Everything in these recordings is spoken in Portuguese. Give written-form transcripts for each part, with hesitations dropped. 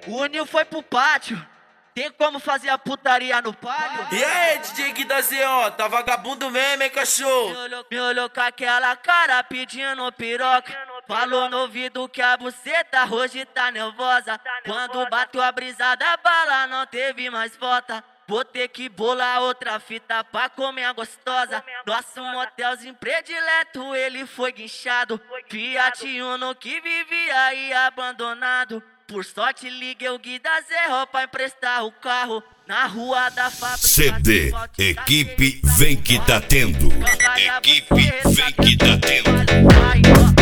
O Nil foi pro pátio. Tem como fazer a putaria no palio? E aí, DJ Gui da ZO, tá vagabundo mesmo, hein, cachorro? Me olhou com aquela cara pedindo piroca. Falou no ouvido que a buceta hoje tá nervosa. Quando bateu a brisa da bala não teve mais volta. Vou ter que bolar outra fita pra comer a gostosa. Nosso motelzinho predileto, ele foi guinchado. Fiat Uno que vivia aí abandonado. Por sorte liguei o Gui da Zerro pra emprestar o carro. Na rua da fábrica. CD, equipe vem que tá tendo. Equipe vem que tá tendo.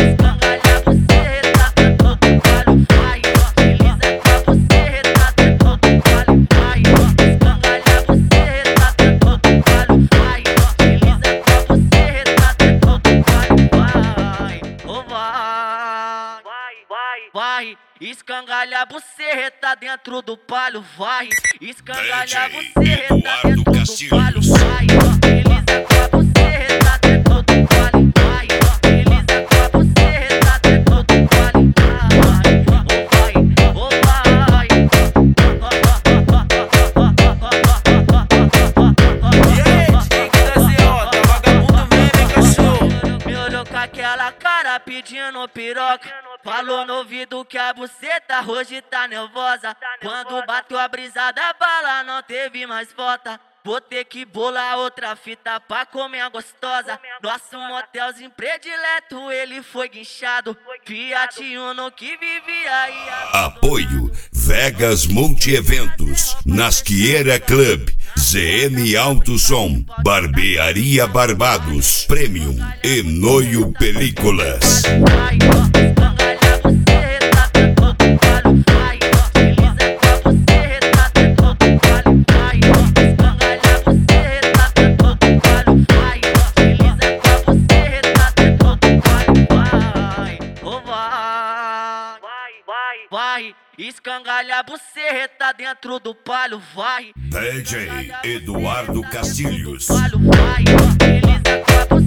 Vai, escangalha a buceta dentro do palio, vai. Escangalha a DJ buceta Eduardo dentro do Castilhos. palio, vai. Beleza com a buceta dentro do palio, vai. Beleza com a buceta dentro do palio, vai. Oh vai. E aí, DJ Gui da ZO, tá vagabundo mesmo, hein, cachorro? Me olhou com aquela cara pedindo piroca. Falou no ouvido que a buceta hoje tá nervosa. Quando bateu a brisa da bala não teve mais volta. Vou ter que bolar outra fita pra comer a gostosa. Nosso motelzinho predileto, ele foi guinchado. Fiat Uno que vivia aí. Apoio Vegas Multieventos, Nasqueira Club, ZM Alto Som, Barbearia Barbados, Premium e Noio Películas. Vai, escangalha a buceta dentro do palio, vai. DJ Eduardo Castilhos. Vai, beleza com a buceta.